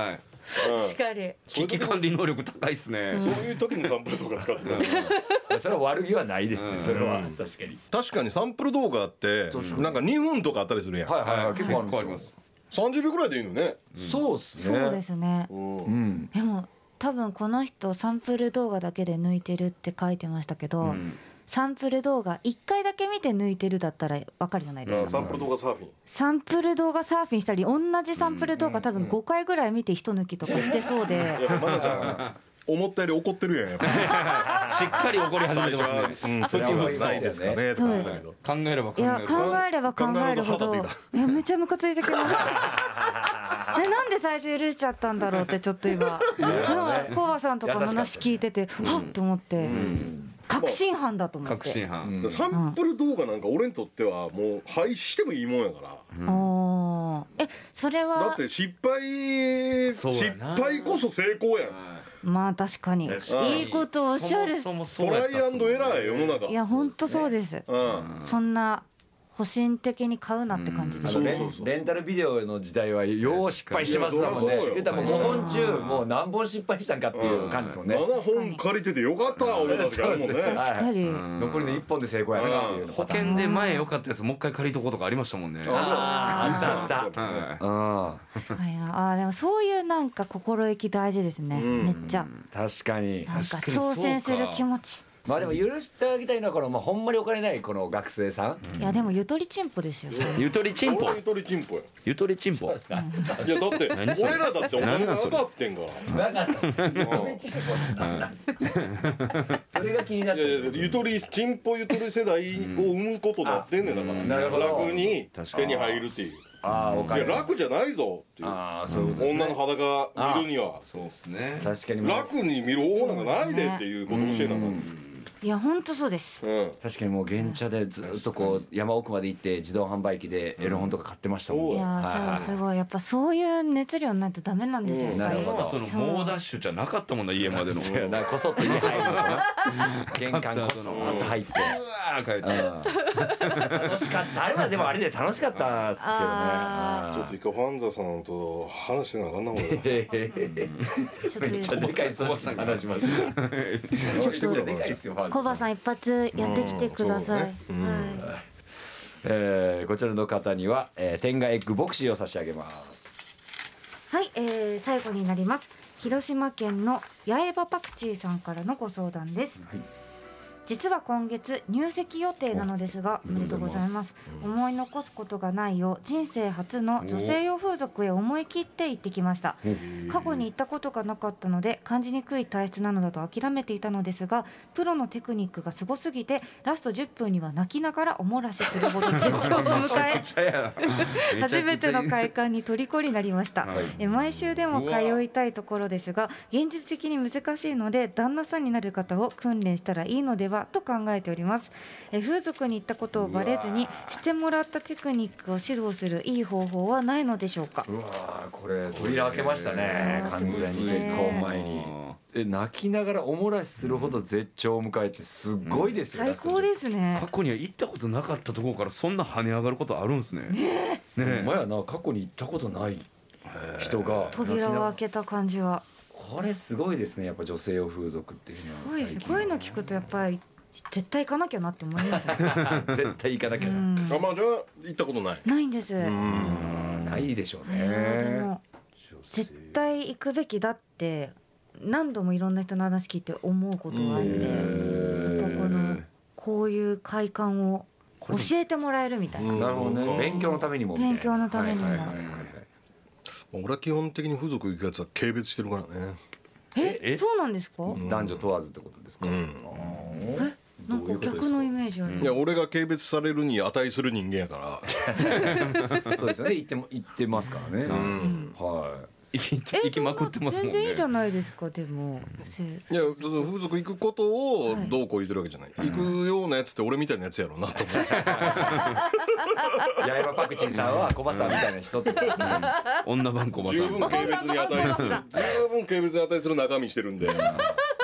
確かに危機管理能力高いっすね、 そういう時にサンプル動画使ってるそれは悪気はないですね、 うんそれは確かに。 確かにサンプル動画ってなんかにふんとかあったりするやん、 はいはいはい、結構あるん結構ありまですよ。 す。 さんじゅうびょうぐらいでいいのね、 そうっすね。 そうですね。 うんうん。 でも多分この人サンプル動画だけで抜いてるって書いてましたけど、 うんサンプル動画いっかいだけ見て抜いてるだったら分かるじゃないですか。 サンプル動画サーフィンサンプル動画サーフィンしたり同じサンプル動画多分ごかいぐらい見て一抜きとかしてそうで、 やっぱマナちゃん思ったより怒ってるやんやっぱしっかり怒り始めてますね。 うんそっちはないですかねとか言ったけど考えれば考いやえる考えれば考えるほど考えると腹立いやめっちゃムカついてきましたでなんで最初許しちゃったんだろうってちょっと今でもコバさんとかの話聞いててはっと思って確信犯だと思っ確て信犯。 サンプル動画なんか俺にとってはもう廃止してもいいもんやからおーえそれだはって失敗失そうやな敗こそ成功やんまあ確かに確かにいいことをおっしゃるそもそもトライアンドエラーや世の中いや本当そうですうんそんな保身的に買うなって感じですあのレそうそうそうンレンタルビデオの時代はよう失敗してますもんね。 いやそうよ言ったらもうごほん中もう何本失敗したんかっていう感じですもんね。 ななほん借りててよかった思った時あるもんねそうですね確かに残りのいっぽんで成功やなっていうの保険で前良かったやつもう一回借りとこうとかありましたもんね。 あったあった。 はうん。 確かになあーでもそういうなんか心意気大事ですねうんめっちゃ確かに。 なんか確かにそうか挑戦する気持ちまあでも許してあげたいのはこのまあほんまにお金ないこの学生さん。 いやでもゆとりチンポですよそれい。ゆとりチンポ俺。ゆとりチンポやゆとりチンポ。 いやだって何それ俺らだってお金が当たってんからなかった。ゆとりチンポなんなんすか。それが気になっいやいてる。 やゆとりチンポゆとり世代を生むことになってんねんだから、 なるほど楽に確かに手に入るっていうああおいや金。 楽じゃないぞっていうああそういうことですね。 女の裸見るにはそうですね。 確かにもう楽に見る方なんかないでっていうことを教えなあかんいや本当そうですうん確かにもう原茶でずっとこう山奥まで行って自動販売機でエロ本とか買ってましたもん。 いやーそうすごいやっぱそういう熱量にないとダメなんですよやっぱりなるほどあとの猛ダッシュじゃなかったもんな家までの。 そうやなこそっと家入るのかな玄関こそっと入って。 うわー帰って。 うん楽しかったあれはでもあれで楽しかったっすけどね。 あちょっと一回ファンザさんと話してなあかんな俺ちょっめっちゃでかい組織話します。めっちゃでかいっすよファンとコバさん一発やってきてください、 うんそうねはいえーこちらの方には、えー、天下エッグボクシーを差し上げます。 はい、えー、最後になります。広島県の八重歯パクチーさんからのご相談です。 はい実は今月入籍予定なのですが、おめでとうございます。思い残すことがないよう人生初の女性用風俗へ思い切って行ってきました。過去に行ったことがなかったので感じにくい体質なのだと諦めていたのですが、プロのテクニックがすごすぎてラストじゅっぷんには泣きながらおもらしするほど絶頂を迎え初めての快感に虜になりました。え毎週でも通いたいところですが現実的に難しいので旦那さんになる方を訓練したらいいのではと考えております。え風俗に行ったことをバレずにしてもらったテクニックを指導するいい方法はないのでしょうか。 うわーこれ扉開けましたねうわー完全に結すごいね婚前に。え泣きながらおもらしするほど絶頂を迎えてすごいですよ。 最高ですね過。去には行ったことなかったところからそんな跳ね上がることあるんですね。ねえ。 ほんまやな過去に行ったことない人が扉を開けた感じがこれすごいですねやっぱ女性用風俗っていうのはすごいですね。 最近こういうの聞くとやっぱり絶対行かなきゃなって思いますよ。 絶対行かなきゃな、 うんあまあじゃあ行ったことないないんです。 ないでしょういやーでね。 も絶対行くべきだって何度もいろんな人の話聞いて思うことがあって、やっぱこのこういう快感を教えてもらえるみたいな。 うんなるほどね勉強のためにもみたいな勉強のためにもはいはいはいはい俺は基本的に風俗行くやつは軽蔑してるからねええそうなんですか？ 男女問わずってことですか、 うんえなんか逆のイメージある。 いや俺が軽蔑されるに値する人間やからそうですよね言っても言ってますからね、はい行きえ行きまくってますもんね。 全然いいじゃないですか。でもせいや風俗行くことをどうこう言ってるわけじゃない、行くようなやつって俺みたいなやつやろうなと思って八重歯パクチーさんは小葉さんみたいな人ってことですね女番小葉さん。 十分軽蔑に値する十分軽蔑に値する中身してるんで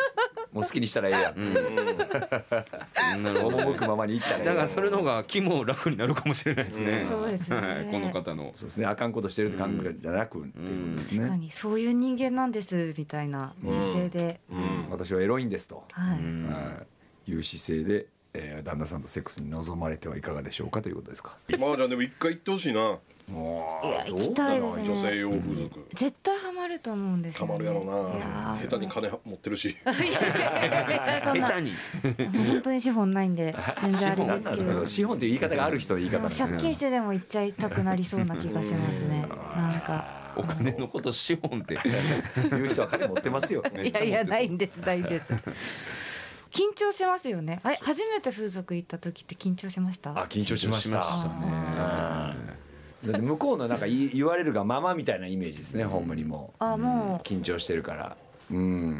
もう好きにしたらええやん、うん、赴くままにいったらええやん。 だからそれの方が気も楽になるかもしれないですね、 うん、そうですね、はい、 この方のそうですね、あかんことしてるって考えじゃなく、うん、っていうことですね。 確かにそういう人間なんですみたいな姿勢で、 うんうん、私はエロいんですと、 はい、 うん、いう姿勢で、えー、旦那さんとセックスに臨まれてはいかがでしょうかということですか。 まあじゃあでも一回行ってほしいな。 いや行きたいですね。 女性用風俗絶対ハマると思うんですよね。 ハマるやろな。下手に金持ってるしそんな下手に本当に資本ないんで全然あれですけど、 資本っていう言い方がある人の言い方なんですね。 借金してでも行っちゃいたくなりそうな気がしますね。なんかお金のこと資本って言う人は金持ってますよ。 いやいやないんですないんです。緊張しますよね。あれ初めて風俗行った時って緊張しました？ あ、緊張しました。だって向こうのなんか言われるがままみたいなイメージですね、ほんまにもう。 あ、もう緊張してるから。うん。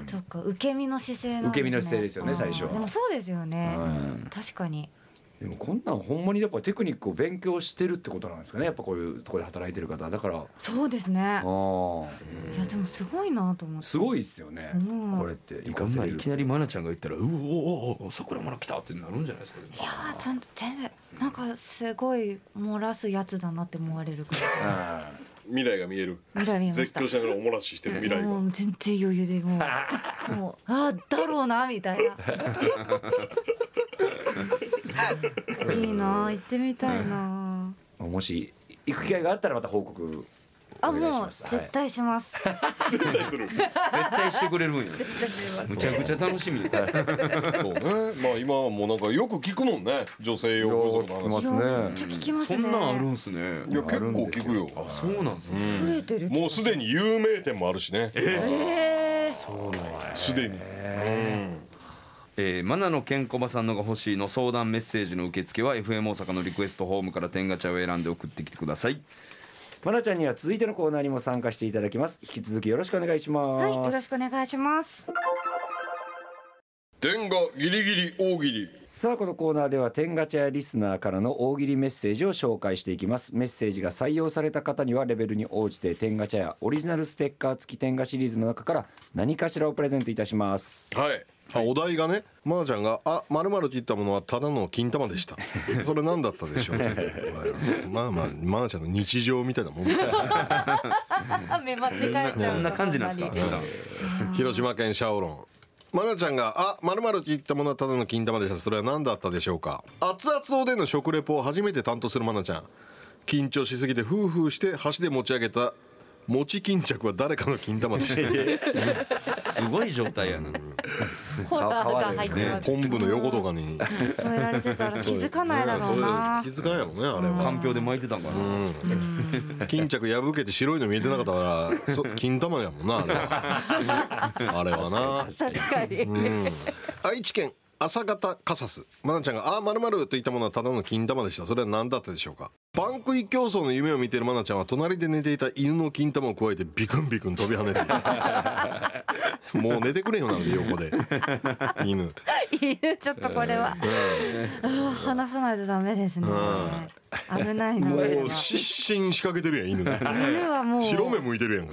そっか、受け身の姿勢なんですね。 受け身の姿勢ですよね、最初。 でもそうですよね。確かに。 でもこんなんほんまにやっぱテクニックを勉強してるってことなんですかね、やっぱこういうところで働いてる方だから。 そうですね。ああ、いやでもすごいなと思って。 すごいですよね、うん、これってこんないきなり愛菜ちゃんが言ったらうおおお桜愛菜来たってなるんじゃないですか。 いやー、ちゃんと全然なんかすごい漏らすやつだなって思われるから未来が見える。 未来見えました。 絶叫しながらおもらししてる未来がもう全然余裕でもうもうあーだろうなみたいないいな、行ってみたいな。 もし行く機会があったらまた報告あ、もう絶対します。 絶対する。 絶対してくれるんや。 絶対します。 むちゃくちゃ楽しみ。 そうね。まあ今はもうなんかよく聞くもんね。女性用風俗の話。 ね。 めっちゃ聞きますね。 そんなんあるんすね。 いや結構聞くよ。 あ、そうなんですね。 増えてる。 もうすでに有名店もあるしね。 ええ。 そうなんや。 すでに。 えー、マナのケンコバさんのが欲しいの相談メッセージの受付は エフエム 大阪のリクエストホームから天ガチャを選んで送ってきてください。 マナちゃんには続いてのコーナーにも参加していただきます。引き続きよろしくお願いします。 はい、よろしくお願いします。 天ガギリギリ大喜利。 さあ、このコーナーでは天ガチャリスナーからの大喜利メッセージを紹介していきます。メッセージが採用された方にはレベルに応じて天ガチャやオリジナルステッカー付き天ガシリーズの中から何かしらをプレゼントいたします。 はい。あ、お題がね、まなちゃんがあ〇〇と言ったものはただの金玉でした。それ何だったでしょう。まあまあまなちゃんの日常みたいなもんです。 目間違えちゃう。 そんな感じなんですか。 広島県シャオロン。まなちゃんがあ〇〇と言ったものはただの金玉でした。それは何だったでしょうか。熱々おでんの食レポを初めて担当するまなちゃん。緊張しすぎてフーフーして箸で持ち上げた餅巾着は誰かの金玉でした。 すごい状態やな。 ホラーが入ってます。 昆布の横とかに添えられてたら気づかないだろうな。 気づかんやろね、あれは。 かんぴょうで巻いてたんかな。 巾着破けて白いの見えてなかったからそ金玉やもんな、あれは。あれはな。 確かに。 愛知県朝方カサス。まなちゃんがあ〇〇と言ったものはただの金玉でした。それは何だったでしょうか。パン食い競争の夢を見ているまなちゃんは隣で寝ていた犬の金玉をくわえてビクンビクン飛び跳ねてもう寝てくれよなので横で犬犬ちょっとこれは、うん、あ話さないとダメですね。危ないな。 もう失神仕掛けてるやん犬。 犬はもう白目向いてるやんか。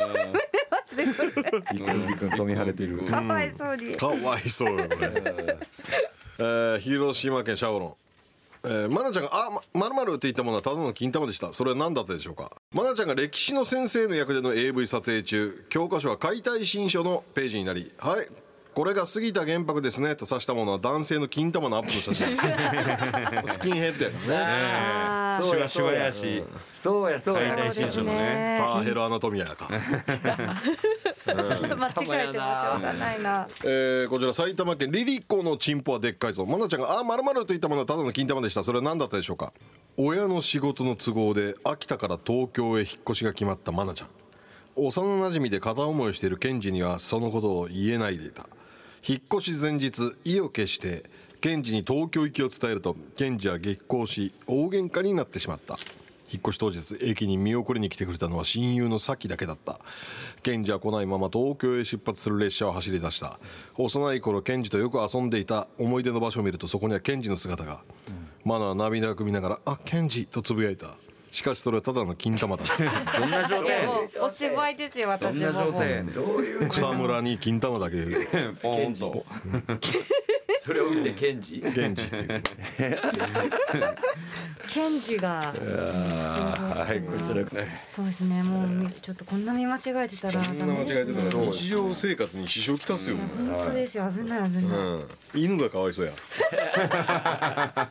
ビクンビクン飛び跳ねてる。 かわいそうに。 かわいそうよこれ。えー、広島県シャオロン。えー、まなちゃんがあまるまるって言ったものはただの金玉でした。それは何だったでしょうか。まなちゃんが歴史の先生の役での エーブイ 撮影中、教科書は解体新書のページになり、はいこれが杉田玄白ですねと指したものは男性の金玉のアップの写真です。スキンヘッドやからね。 シュワシュワやし、 そうやそうや。 解体新書のね。 ターヘルアナトミアやか。 間違えてもしょうがないな。 えー、こちら埼玉県リリコのチンポはでっかいぞ。まなちゃんがあ〇〇と言ったものはただの金玉でした。それは何だったでしょうか。親の仕事の都合で秋田から東京へ引っ越しが決まったまなちゃん。幼なじみで片思いをしているケンジにはそのことを言えないでいた。引っ越し前日意を決してケンジに東京行きを伝えると、ケンジは激高し大喧嘩になってしまった。引っ越し当日駅に見送りに来てくれたのは親友のサキだけだった。ケンジは来ないまま東京へ出発する列車を走り出した。幼い頃ケンジとよく遊んでいた思い出の場所を見ると、そこにはケンジの姿が、うん、マナは涙ぐみながらあケンジとつぶやいた。 しかしそれはただの金玉だどんな状いや態もうお芝居ですよどんな私ももう状態どういう草むらに金玉だけポーンとそれを見てケンジ源氏っていうケンジがはいこちらそうですねもうみちょっとこんな見間違えてたらこんな間違えてたそうら日常生活に支障きたすよ、 本当ですよ危ない危ない、 うん、犬がかわいそうやあ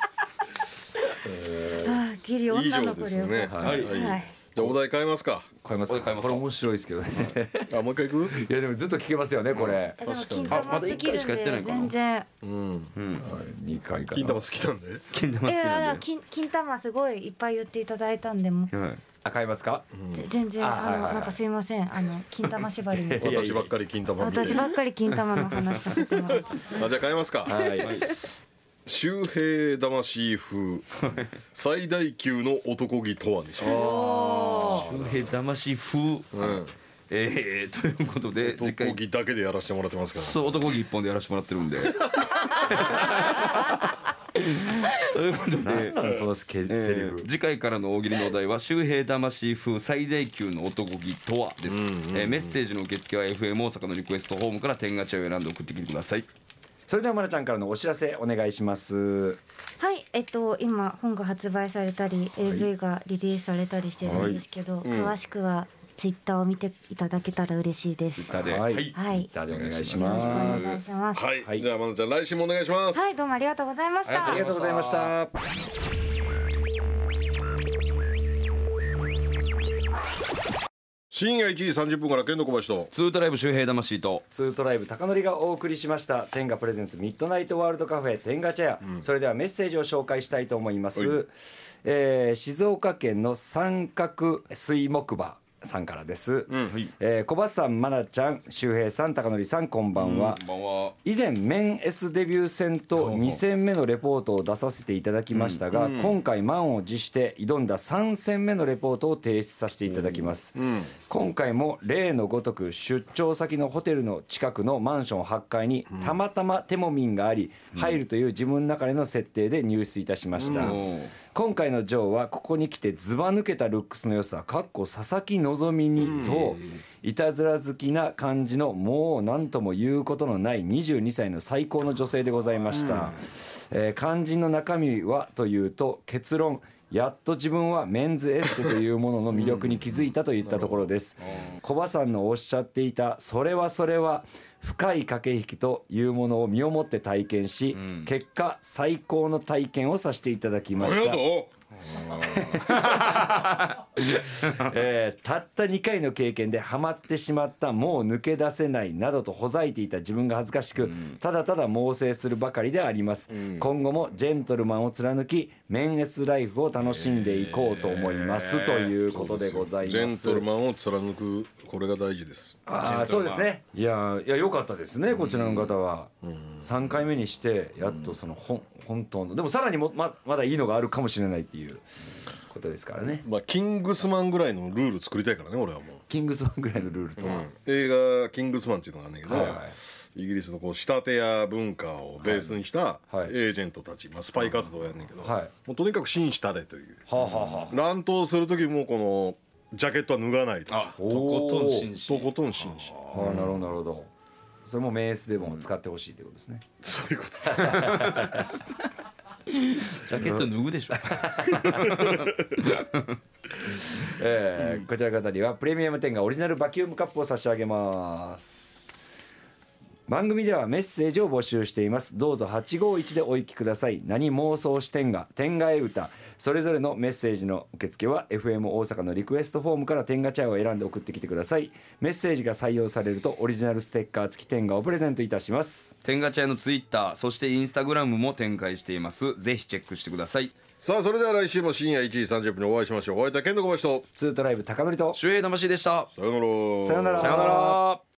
ーギリ女の子でよかった以上ですねはいはいじゃあお題変えますか。 買いますかこれ買いますかこれ面白いですけどねあ、もう一回行く。 いやでもずっと聞けますよねこれ、 えでも金玉すぎるんあまだ一回しかやってないでかな全然うん、 にかいかな金玉好きなんで。 金玉好きえなんであ金金玉すごいいっぱい言っていただいたんでもはいあ買いますかぜ全然ああはいはいはいのなんかすいませんあの金玉縛りに私ばっかり金玉見て。 私ばっかり金玉の話させてもらってあ、じゃあ変えますか。 はい周平魂風最大級の男気とはにします。 周平魂風うん、 えー、ということで次回男気だけでやらせてもらってますから。 そう男気一本でやらせてもらってるんでということでなんそのセリえーフ次回からの大喜利のお題は周平魂風最大級の男気とはです、えーメッセージの受付は エフエム 大阪のリクエストホームから天ガチャを選んで送ってきてください。 それではまなちゃんからのお知らせお願いしますはいえっと今本が発売されたり エーブイ がリリースされたりしてるんですけど、詳しくはツイッターを見ていただけたら嬉しいです。 でははいい、 はい、よじゃあでお願いしろしくお願いますします。 はい、 はいじゃあまなちゃん来週もお願いします。 はい、どうもありがとうございました。 ありがとうございました深夜いちじさんじゅっぷんから剣の小林と。 ツートライブ周平魂とツートライブ高則がお送りしました天下プレゼンツミッドナイトワールドカフェ天下チェア、それではメッセージを紹介したいと思います、 はいえー静岡県の三角水木馬さんからです、えー小橋さん、まなちゃん、周平さん、高則さん、こんばんは、 こんばんは。 以前メン S デビュー戦とに戦目のレポートを出させていただきましたが、今回満を持して挑んださん戦目のレポートを提出させていただきます、今回も例のごとく出張先のホテルの近くのマンションはちかいにたまたまテモミンがあり入るという自分の中での設定で入室いたしました、今回のジョーはここに来てずば抜けたルックスの良さかっこ佐々木希にといたずら好きな感じのもう何とも言うことのないにじゅうにさいの最高の女性でございました、えー肝心の中身はというと結論やっと自分はメンズエステというものの魅力に気づいたといったところです。小葉さんのおっしゃっていたそれはそれは深い駆け引きというものを身をもって体験し、結果最高の体験をさせていただきました。 ありがとう。 えーたったにかいの経験でハマってしまったもう抜け出せないなどとほざいていた自分が恥ずかしく、ただただ猛省するばかりであります、今後もジェントルマンを貫きメンエスライフを楽しんでいこうと思います、ということでございます。 ジェントルマンを貫くこれが大事です。 ああそうですね。いやいや良かったですねこちらの方は、さんかいめにしてやっとそのほん本当のでもさらにも ま, まだいいのがあるかもしれないっていうことですからね。 まあキングスマンぐらいのルール作りたいからね俺はもう。 キングスマンぐらいのルールとは、 映画キングスマンっていうのがあるんだけど、 はいはいイギリスのこう仕立て屋文化をベースにしたエはいージェントたち、まあ、スパイ活動をやんねんけど、 はいもうとにかく紳士たれというはあ、はあはあ、 乱闘する時もこのジャケットは脱がないとかあ、とことん紳士。 とことん紳士、 はあ、なるほどなるほど。それもメンエスでも使ってほしいということですね。 そういうことですジャケット脱ぐでしょ。 えーこちらの方にはプレミアムテンガオリジナルバキュームカップを差し上げます。番組ではメッセージを募集しています。どうぞはちごいちでお行きください。何妄想し天が天が絵歌それぞれのメッセージの受付は エフエム 大阪のリクエストフォームから天がチャイを選んで送ってきてください。メッセージが採用されるとオリジナルステッカー付き天がをプレゼントいたします。 天ガチャのツイッター、そしてインスタグラムも展開しています。ぜひチェックしてください。 さあそれでは来週も深夜いちじさんじゅっぷんにお会いしましょう。お会いいた健人小林とツートライブ高則と周平魂でした。 さよならさよならさよなら。